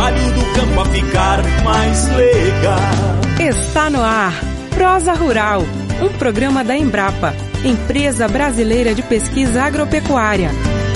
trabalho do campo a ficar mais legal. Está no ar Prosa Rural, um programa da Embrapa, Empresa Brasileira de Pesquisa Agropecuária.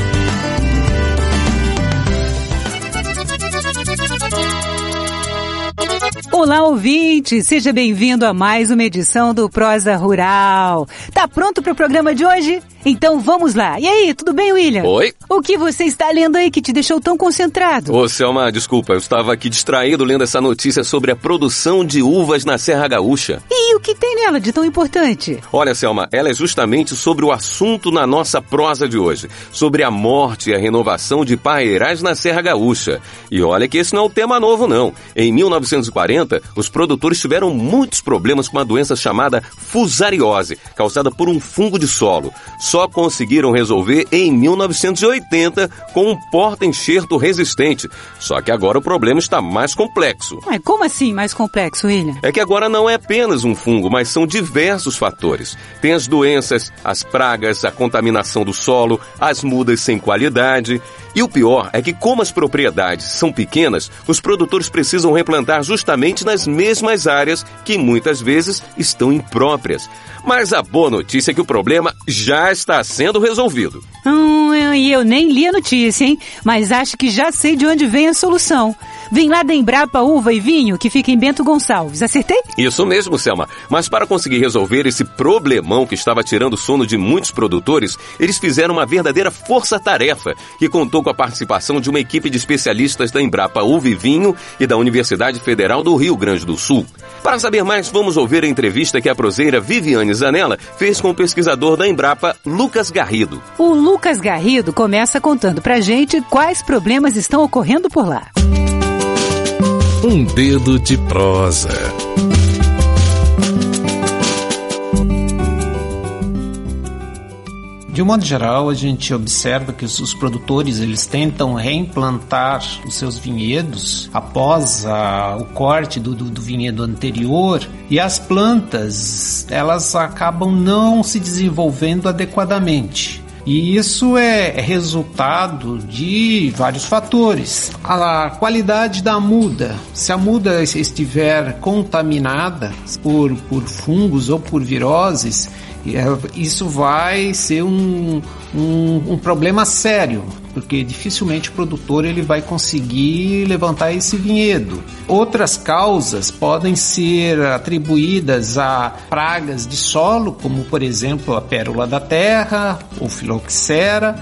Olá, ouvinte! Seja bem-vindo a mais uma edição do Prosa Rural. Tá pronto para o programa de hoje? Então vamos lá. E aí, tudo bem, William? Oi. O que você está lendo aí que te deixou tão concentrado? Ô, Selma, desculpa, eu estava aqui distraído lendo essa notícia sobre a produção de uvas na Serra Gaúcha. E o que tem nela de tão importante? Olha, Selma, ela é justamente sobre o assunto na nossa prosa de hoje, sobre a morte e a renovação de parreirais na Serra Gaúcha. E olha que esse não é um tema novo, não. Em 1940, os produtores tiveram muitos problemas com uma doença chamada fusariose, causada por um fungo de solo. Só conseguiram resolver em 1980 com um porta-enxerto resistente. Só que agora o problema está mais complexo. Mas como assim mais complexo, William? É que agora não é apenas um fungo, mas são diversos fatores. Tem as doenças, as pragas, a contaminação do solo, as mudas sem qualidade. E o pior é que, como as propriedades são pequenas, os produtores precisam replantar justamente nas mesmas áreas que muitas vezes estão impróprias. Mas a boa notícia é que o problema já está sendo resolvido. E eu nem li a notícia, hein? Mas acho que já sei de onde vem a solução. Vem lá da Embrapa Uva e Vinho, que fica em Bento Gonçalves. Acertei? Isso mesmo, Selma. Mas para conseguir resolver esse problemão que estava tirando o sono de muitos produtores, eles fizeram uma verdadeira força-tarefa, que contou com a participação de uma equipe de especialistas da Embrapa Uva e Vinho e da Universidade Federal do Rio Grande do Sul. Para saber mais, vamos ouvir a entrevista que a proseira Viviane Zanella fez com o pesquisador da Embrapa, Lucas Garrido. O Lucas Garrido começa contando pra gente quais problemas estão ocorrendo por lá. Um dedo de prosa. De um modo geral, a gente observa que os produtores eles tentam reimplantar os seus vinhedos após o corte do vinhedo anterior, e as plantas elas acabam não se desenvolvendo adequadamente. E isso é resultado de vários fatores. A qualidade da muda. Se a muda estiver contaminada por fungos ou por viroses, isso vai ser um problema sério, porque dificilmente o produtor ele vai conseguir levantar esse vinhedo. Outras causas podem ser atribuídas a pragas de solo, como por exemplo a pérola da terra, ou filoxera,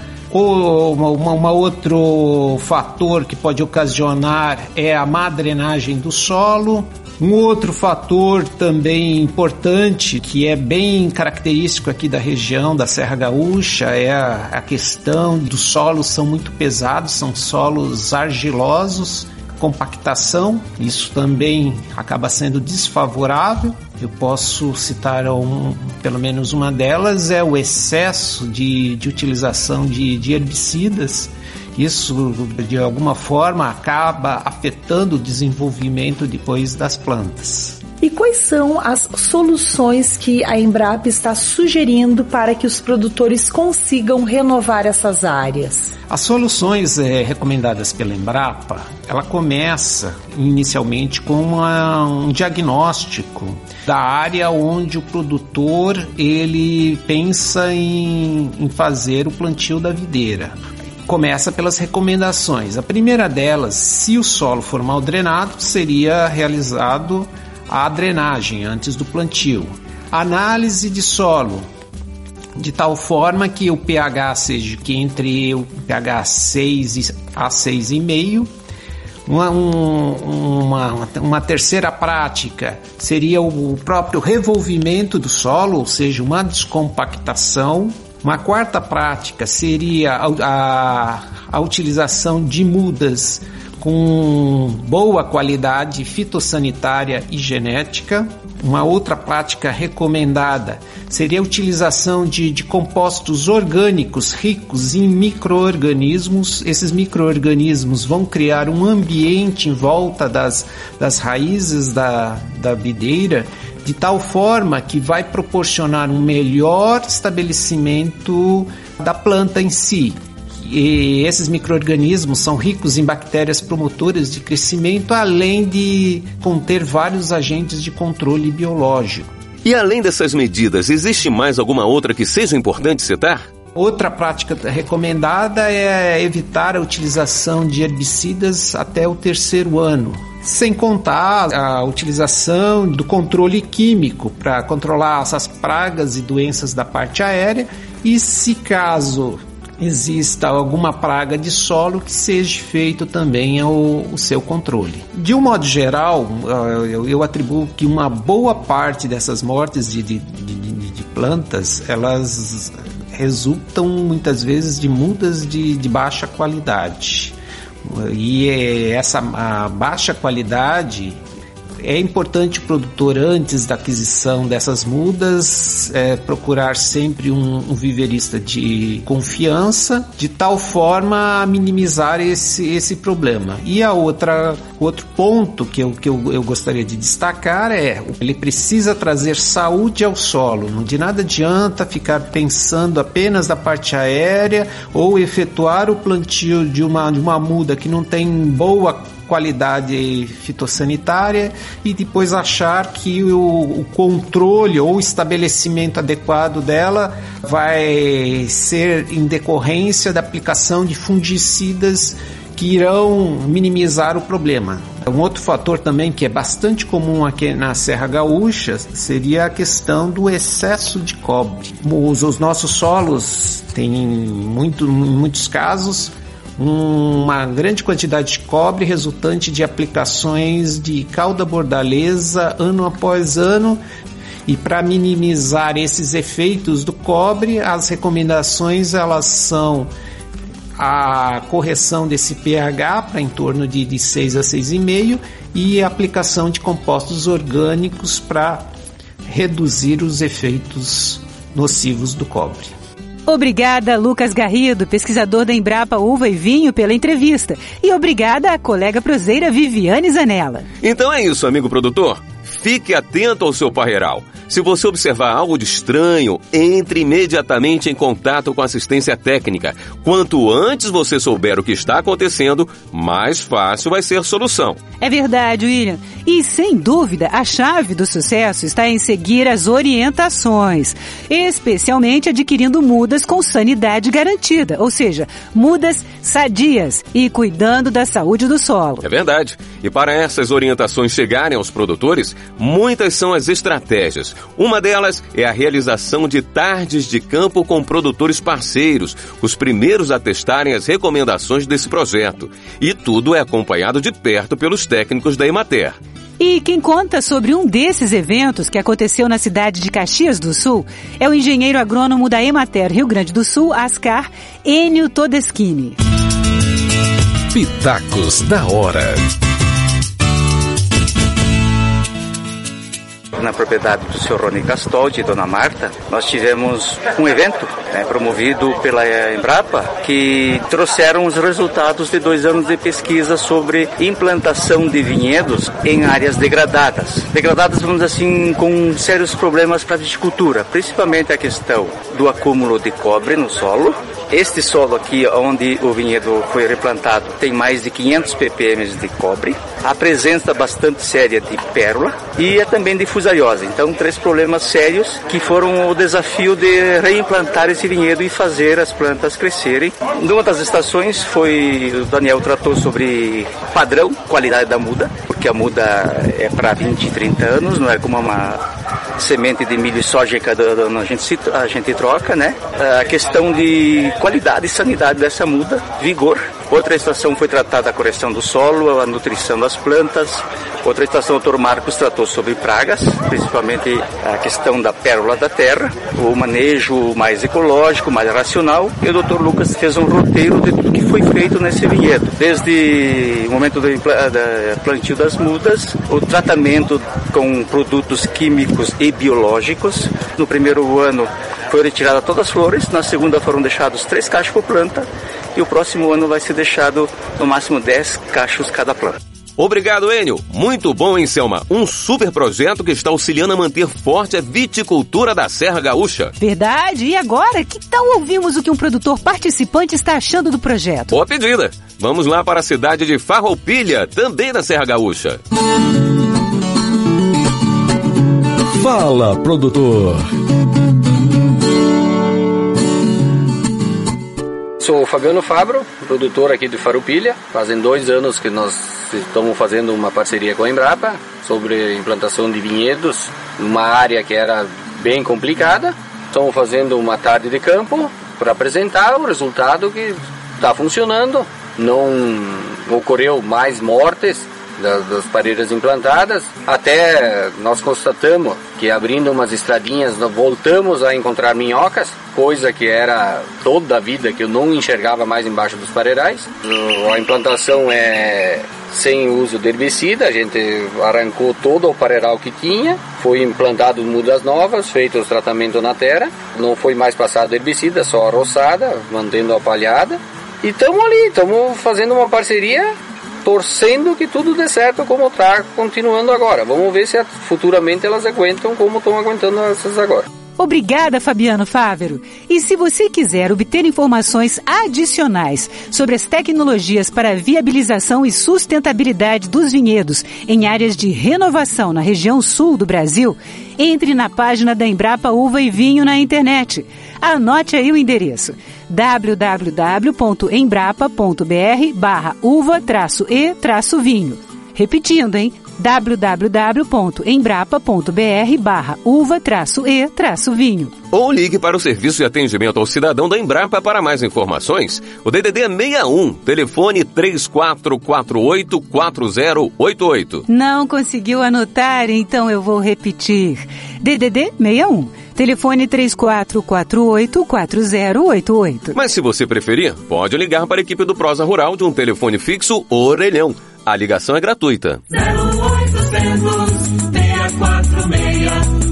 ou um outro fator que pode ocasionar é a má drenagem do solo. Um outro fator também importante, que é bem característico aqui da região da Serra Gaúcha, é a questão dos solos são muito pesados, são solos argilosos, compactação, isso também acaba sendo desfavorável. Eu posso citar pelo menos uma delas, é o excesso de utilização de herbicidas. Isso, de alguma forma, acaba afetando o desenvolvimento depois das plantas. E quais são as soluções que a Embrapa está sugerindo para que os produtores consigam renovar essas áreas? As soluções recomendadas pela Embrapa, ela começa inicialmente com um diagnóstico da área onde o produtor ele pensa em fazer o plantio da videira. Começa pelas recomendações. A primeira delas, se o solo for mal drenado, seria realizado a drenagem antes do plantio. Análise de solo, de tal forma que o pH seja que entre o pH 6 a 6,5. Uma terceira prática seria o próprio revolvimento do solo, ou seja, uma descompactação. Uma quarta prática seria a utilização de mudas com boa qualidade fitossanitária e genética. Uma outra prática recomendada seria a utilização de compostos orgânicos ricos em micro-organismos. Esses micro-organismos vão criar um ambiente em volta das raízes da videira, de tal forma que vai proporcionar um melhor estabelecimento da planta em si. E esses micro-organismos são ricos em bactérias promotoras de crescimento, além de conter vários agentes de controle biológico. E além dessas medidas, existe mais alguma outra que seja importante citar? Outra prática recomendada é evitar a utilização de herbicidas até o 3º ano, sem contar a utilização do controle químico para controlar essas pragas e doenças da parte aérea, e se caso exista alguma praga de solo, que seja feito também o seu controle. De um modo geral, eu atribuo que uma boa parte dessas mortes de plantas, elas resultam muitas vezes de mudas de baixa qualidade. E a baixa qualidade, é importante o produtor, antes da aquisição dessas mudas, procurar sempre um viverista de confiança, de tal forma a minimizar esse problema. E outro ponto que eu gostaria de destacar ele precisa trazer saúde ao solo. De nada adianta ficar pensando apenas na parte aérea ou efetuar o plantio de uma muda que não tem boa qualidade fitossanitária e depois achar que o controle ou o estabelecimento adequado dela vai ser em decorrência da aplicação de fungicidas que irão minimizar o problema. Um outro fator também que é bastante comum aqui na Serra Gaúcha seria a questão do excesso de cobre. Os nossos solos têm, em muitos casos, uma grande quantidade de cobre resultante de aplicações de cauda bordaleza ano após ano, e para minimizar esses efeitos do cobre, as recomendações elas são a correção desse pH para em torno de 6 a 6,5 e a aplicação de compostos orgânicos para reduzir os efeitos nocivos do cobre. Obrigada, Lucas Garrido, pesquisador da Embrapa Uva e Vinho, pela entrevista. E obrigada à colega proseira Viviane Zanella. Então é isso, amigo produtor. Fique atento ao seu parreiral. Se você observar algo de estranho, entre imediatamente em contato com a assistência técnica. Quanto antes você souber o que está acontecendo, mais fácil vai ser a solução. É verdade, William. E, sem dúvida, a chave do sucesso está em seguir as orientações, especialmente adquirindo mudas com sanidade garantida, ou seja, mudas sadias e cuidando da saúde do solo. É verdade. E para essas orientações chegarem aos produtores, muitas são as estratégias. Uma delas é a realização de tardes de campo com produtores parceiros, os primeiros a testarem as recomendações desse projeto. E tudo é acompanhado de perto pelos técnicos da Emater. E quem conta sobre um desses eventos que aconteceu na cidade de Caxias do Sul é o engenheiro agrônomo da Emater Rio Grande do Sul, Ascar, Enio Todeschini. Pitacos da hora. Na propriedade do Sr. Rony Castoldi e Dona Marta, nós tivemos um evento promovido pela Embrapa que trouxeram os resultados de 2 anos de pesquisa sobre implantação de vinhedos em áreas degradadas. Degradadas, vamos dizer assim, com sérios problemas para a viticultura, principalmente a questão do acúmulo de cobre no solo. Este solo aqui, onde o vinhedo foi replantado, tem mais de 500 ppm de cobre, a presença bastante séria de pérola e também de fusariose. Então, 3 problemas sérios que foram o desafio de reimplantar esse vinhedo e fazer as plantas crescerem. Numa das estações, o Daniel tratou sobre padrão, qualidade da muda, porque a muda é para 20, 30 anos, não é como uma semente de milho e soja cada ano a gente troca, né? A questão de qualidade e sanidade dessa muda, vigor. Outra estação foi tratada a correção do solo, a nutrição das plantas. Outra estação, o Dr. Marcos tratou sobre pragas, principalmente a questão da pérola da terra, o manejo mais ecológico, mais racional. E o Dr. Lucas fez um roteiro de tudo que foi feito nesse vinhedo, desde o momento do plantio das mudas, o tratamento com produtos químicos e biológicos. No primeiro ano foi retirada todas as flores, na segunda foram deixados 3 cachos por planta e o próximo ano vai ser deixado no máximo 10 cachos cada planta. Obrigado, Enio. Muito bom, hein, Selma? Um super projeto que está auxiliando a manter forte a viticultura da Serra Gaúcha. Verdade. E agora, que tal ouvirmos o que um produtor participante está achando do projeto? Boa pedida. Vamos lá para a cidade de Farroupilha, também da Serra Gaúcha. Fala, produtor. Sou o Fabiano Fabro, produtor aqui de Farroupilha. Fazem 2 anos que nós estamos fazendo uma parceria com a Embrapa sobre implantação de vinhedos numa área que era bem complicada. Estamos fazendo uma tarde de campo para apresentar o resultado que está funcionando. Não ocorreu mais mortes das pareiras implantadas. Até nós constatamos que abrindo umas estradinhas nós voltamos a encontrar minhocas, coisa que era toda a vida que eu não enxergava mais embaixo dos pareirais. A implantação é sem uso de herbicida, a gente arrancou todo o pareiral que tinha, foi implantado mudas novas, feito os tratamentos na terra, não foi mais passado herbicida, só a roçada, mantendo a palhada. E estamos ali, estamos fazendo uma parceria, torcendo que tudo dê certo como está continuando agora. Vamos ver se futuramente elas aguentam como estão aguentando essas agora. Obrigada, Fabiano Fávero. E se você quiser obter informações adicionais sobre as tecnologias para a viabilização e sustentabilidade dos vinhedos em áreas de renovação na região sul do Brasil, entre na página da Embrapa Uva e Vinho na internet. Anote aí o endereço: www.embrapa.br/uva-e-vinho. Repetindo, hein? www.embrapa.br/uva-e-vinho. Ou ligue para o Serviço de Atendimento ao Cidadão da Embrapa para mais informações. O DDD é 61, telefone 3448-4088. Não conseguiu anotar? Então eu vou repetir. DDD 61, telefone 3448-4088. Mas se você preferir, pode ligar para a equipe do Prosa Rural de um telefone fixo orelhão. A ligação é gratuita. 0800 646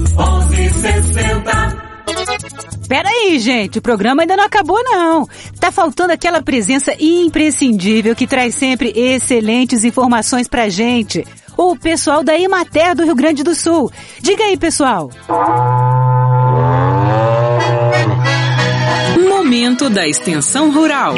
1160. Peraí, gente, o programa ainda não acabou, não. Tá faltando aquela presença imprescindível que traz sempre excelentes informações pra gente. O pessoal da Emater do Rio Grande do Sul. Diga aí, pessoal. Momento da Extensão Rural.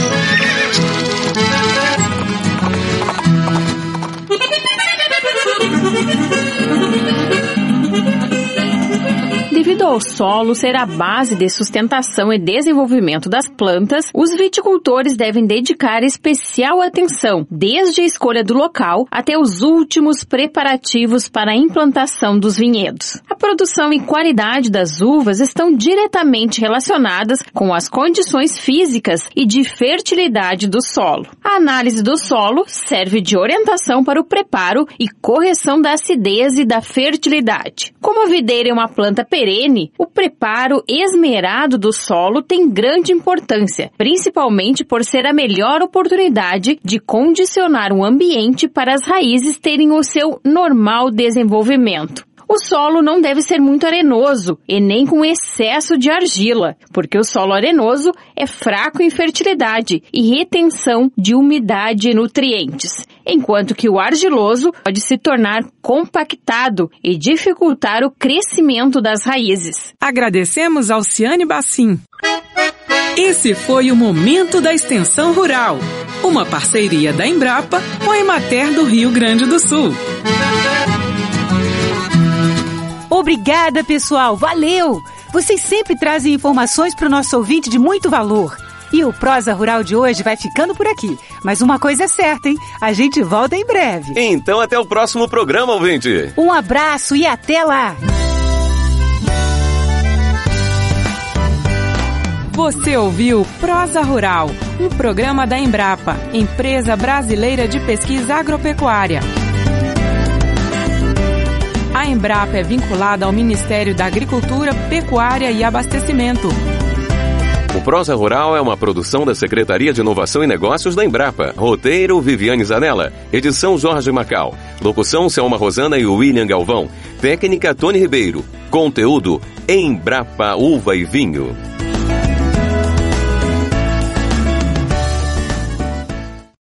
Devido ao solo ser a base de sustentação e desenvolvimento das plantas, os viticultores devem dedicar especial atenção, desde a escolha do local até os últimos preparativos para a implantação dos vinhedos. A produção e qualidade das uvas estão diretamente relacionadas com as condições físicas e de fertilidade do solo. A análise do solo serve de orientação para o preparo e correção da acidez e da fertilidade. Como a videira é uma planta perene, o preparo esmerado do solo tem grande importância, principalmente por ser a melhor oportunidade de condicionar o ambiente para as raízes terem o seu normal desenvolvimento. O solo não deve ser muito arenoso e nem com excesso de argila, porque o solo arenoso é fraco em fertilidade e retenção de umidade e nutrientes, enquanto que o argiloso pode se tornar compactado e dificultar o crescimento das raízes. Agradecemos ao Ciane Bassim. Esse foi o Momento da Extensão Rural, uma parceria da Embrapa com a Emater do Rio Grande do Sul. Obrigada, pessoal. Valeu! Vocês sempre trazem informações para o nosso ouvinte de muito valor. E o Prosa Rural de hoje vai ficando por aqui. Mas uma coisa é certa, hein? A gente volta em breve. Então até o próximo programa, ouvinte. Um abraço e até lá! Você ouviu Prosa Rural, um programa da Embrapa, Empresa Brasileira de Pesquisa Agropecuária. A Embrapa é vinculada ao Ministério da Agricultura, Pecuária e Abastecimento. O Prosa Rural é uma produção da Secretaria de Inovação e Negócios da Embrapa. Roteiro, Viviane Zanella. Edição, Jorge Macau. Locução, Selma Rosana e William Galvão. Técnica, Tony Ribeiro. Conteúdo, Embrapa Uva e Vinho.